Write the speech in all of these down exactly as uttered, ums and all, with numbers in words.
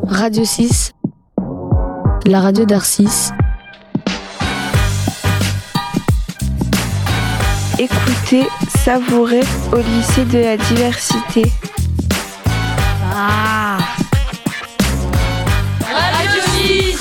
Radio six, la radio d'Arcis. Écoutez, savourez au lycée de la diversité. Ah Radio six.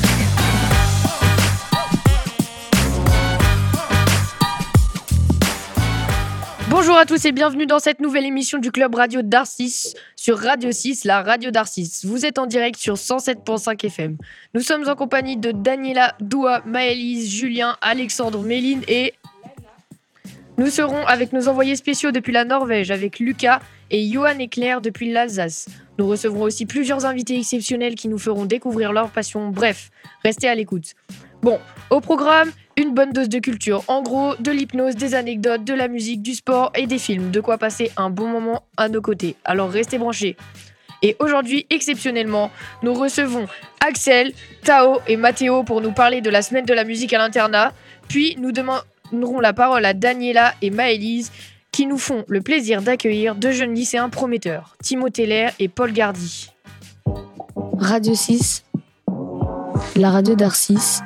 Bonjour à tous et bienvenue dans cette nouvelle émission du Club Radio d'Arcis sur Radio six, la radio d'Arcis. Vous êtes en direct sur cent sept virgule cinq F M. Nous sommes en compagnie de Daniela, Doua, Maëlys, Julien, Alexandre, Méline et... Nous serons avec nos envoyés spéciaux depuis la Norvège, avec Lucas et Johan et Claire depuis l'Alsace. Nous recevrons aussi plusieurs invités exceptionnels qui nous feront découvrir leur passion. Bref, restez à l'écoute. Bon, au programme, une bonne dose de culture. En gros, de l'hypnose, des anecdotes, de la musique, du sport et des films. De quoi passer un bon moment à nos côtés. Alors restez branchés. Et aujourd'hui, exceptionnellement, nous recevons Axel, Tao et Mathéo pour nous parler de la semaine de la musique à l'internat. Puis nous demanderons la parole à Daniela et Maëlys qui nous font le plaisir d'accueillir deux jeunes lycéens prometteurs, Timothée Lair et Paul Gardy. Radio six, la radio d'Arcis.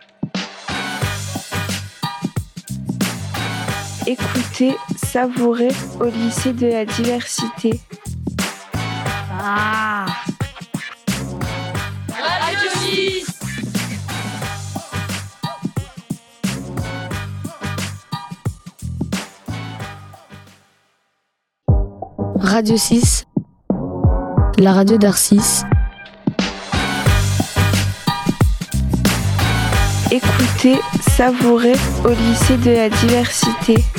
Écoutez, savourez au lycée de la diversité. Ah Radio six. Radio six, la radio d'Arcis. Écoutez, savourez au lycée de la diversité.